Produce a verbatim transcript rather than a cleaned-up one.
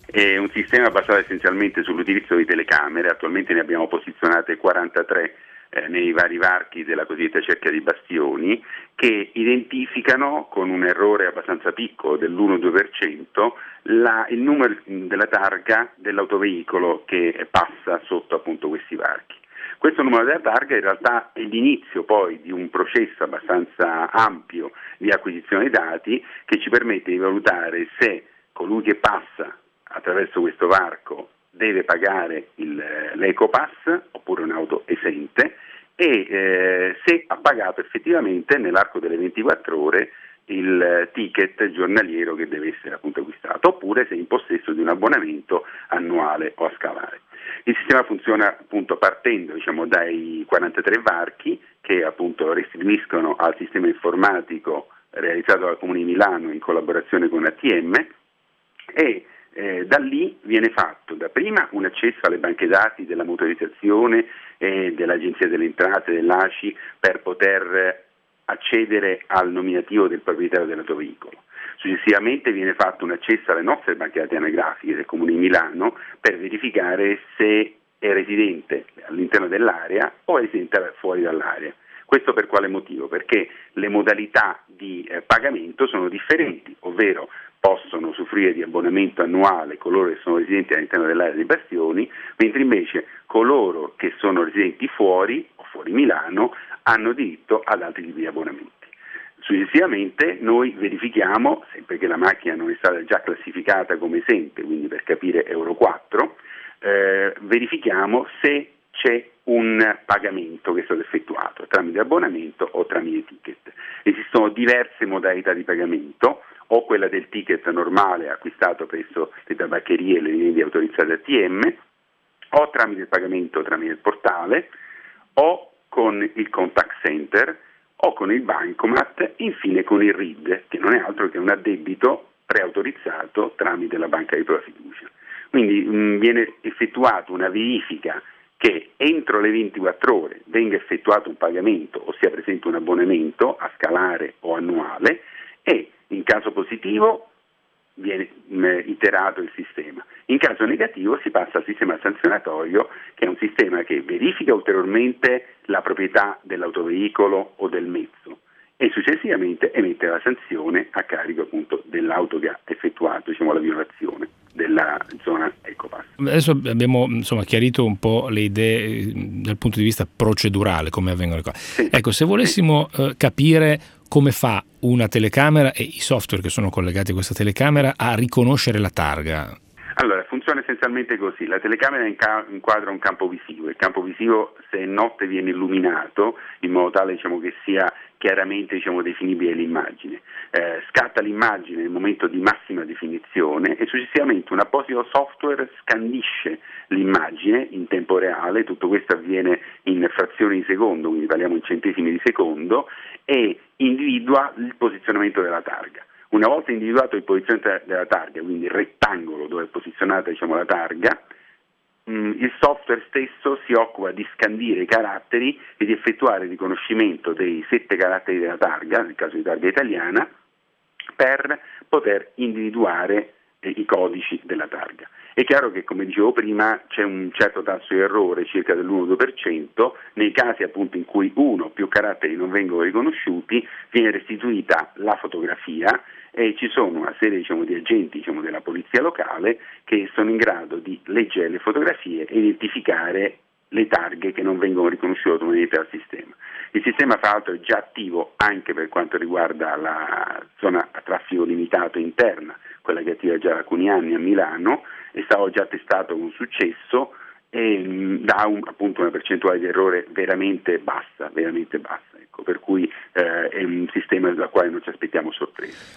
È un sistema basato essenzialmente sull'utilizzo di telecamere. Attualmente ne abbiamo posizionate quarantatré eh, nei vari varchi della cosiddetta cerchia di bastioni, che identificano con un errore abbastanza piccolo dell'uno due per cento la, il numero della targa dell'autoveicolo che passa sotto appunto questi varchi. Questo numero della targa in realtà è l'inizio poi di un processo abbastanza ampio di acquisizione dati che ci permette di valutare se colui che passa attraverso questo varco deve pagare il, l'Ecopass oppure un'auto esente e eh, se ha pagato effettivamente nell'arco delle ventiquattro ore il ticket giornaliero che deve essere appunto acquistato, oppure se è in possesso di un abbonamento annuale o a scalare. Il sistema funziona appunto partendo diciamo, dai quarantatré varchi che appunto restituiscono al sistema informatico realizzato dal Comune di Milano in collaborazione con A T M e eh, da lì viene fatto dapprima un accesso alle banche dati della motorizzazione e dell'Agenzia delle Entrate, dell'A C I per poter accedere al nominativo del proprietario dell'autoveicolo. Successivamente viene fatto un accesso alle nostre banche dati anagrafiche del Comune di Milano per verificare se è residente all'interno dell'area o è residente fuori dall'area. Questo per quale motivo? Perché le modalità di eh, pagamento sono differenti, ovvero possono usufruire di abbonamento annuale coloro che sono residenti all'interno dell'area dei bastioni, mentre invece coloro che sono residenti fuori o fuori Milano hanno diritto ad altri tipi di abbonamenti. Successivamente noi verifichiamo, sempre che la macchina non è stata già classificata come esente, quindi per capire Euro quattro, eh, verifichiamo se c'è un pagamento che è stato effettuato tramite abbonamento o tramite ticket. Esistono diverse modalità di pagamento, o quella del ticket normale acquistato presso le tabaccherie e le linee autorizzate A T M, o tramite il pagamento tramite il portale, o con il contact center, o con il bancomat, infine con il R I D, che non è altro che un addebito preautorizzato tramite la banca di propria fiducia. Quindi mh, viene effettuata una verifica che entro le ventiquattro ore venga effettuato un pagamento o sia presente un abbonamento a scalare o annuale e in caso positivo viene mh, iterato il sistema. In caso negativo si passa al sistema sanzionatorio, che è un sistema che verifica ulteriormente la proprietà dell'autoveicolo o del mezzo e successivamente emette la sanzione a carico appunto dell'auto che ha effettuato diciamo, la violazione della zona Ecopass. Adesso abbiamo insomma chiarito un po' le idee dal punto di vista procedurale, come avvengono le cose. Sì. Ecco, se volessimo sì. eh, capire come fa una telecamera e i software che sono collegati a questa telecamera a riconoscere la targa. Allora, funziona essenzialmente così: la telecamera inquadra un campo visivo, il campo visivo se è notte viene illuminato in modo tale diciamo, che sia chiaramente diciamo, definibile l'immagine, eh, scatta l'immagine nel momento di massima definizione e successivamente un apposito software scandisce l'immagine in tempo reale, tutto questo avviene in frazioni di secondo, quindi parliamo in centesimi di secondo, e individua il posizionamento della targa. Una volta individuato il posizionamento della targa, quindi il rettangolo dove è posizionata diciamo, la targa, mh, il software stesso si occupa di scandire i caratteri e di effettuare il riconoscimento dei sette caratteri della targa, nel caso di targa italiana, per poter individuare eh, i codici della targa. È chiaro che, come dicevo prima, c'è un certo tasso di errore, circa dell'uno due per cento, nei casi appunto in cui uno o più caratteri non vengono riconosciuti, viene restituita la fotografia e ci sono una serie diciamo, di agenti diciamo, della polizia locale che sono in grado di leggere le fotografie e identificare le targhe che non vengono riconosciute automaticamente dal sistema. Il sistema fra l'altro è già attivo anche per quanto riguarda la zona a traffico limitato interna, quella che attiva già da alcuni anni a Milano, è stato già testato con successo e mh, dà un, appunto una percentuale di errore veramente bassa, veramente bassa, ecco, per cui eh, è un sistema dal quale non ci aspettiamo sorprese.